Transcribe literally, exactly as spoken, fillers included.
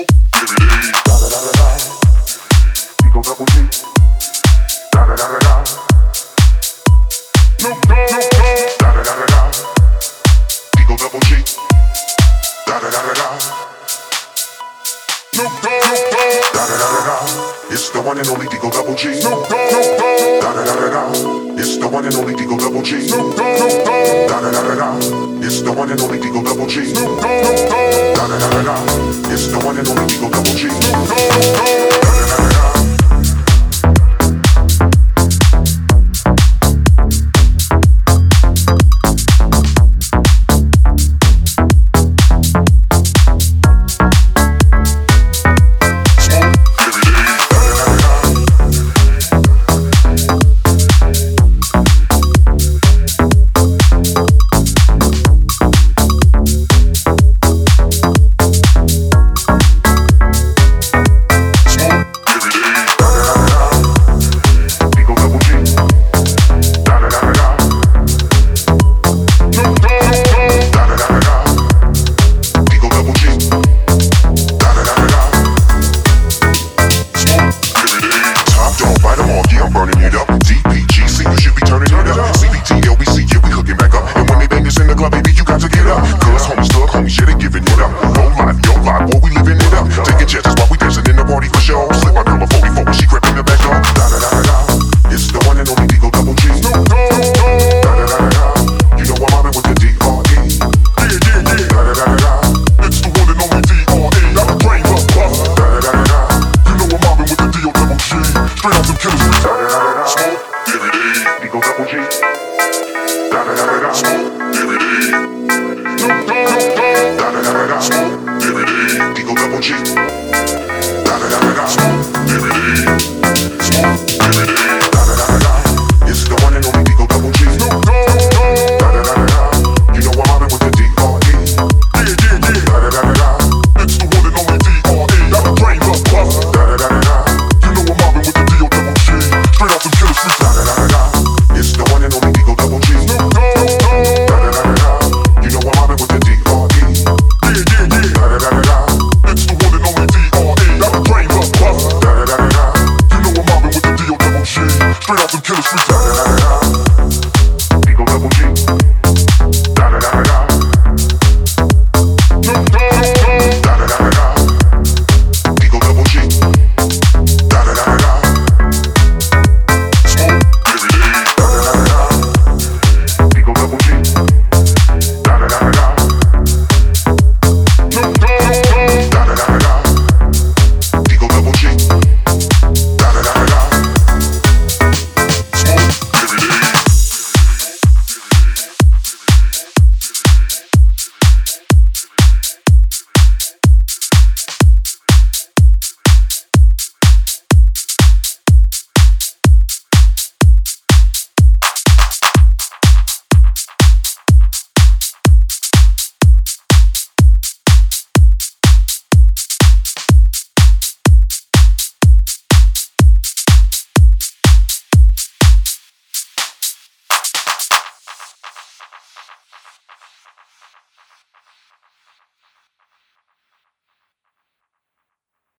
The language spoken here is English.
It's the one and only Digo Double G. Da da da da da. It's the one and only Digo Double G. Da da da da da. It's the one and only Digo Double G. Da da da da da. It's the one and only Digo Double G. Da da da da da. Digo Double G.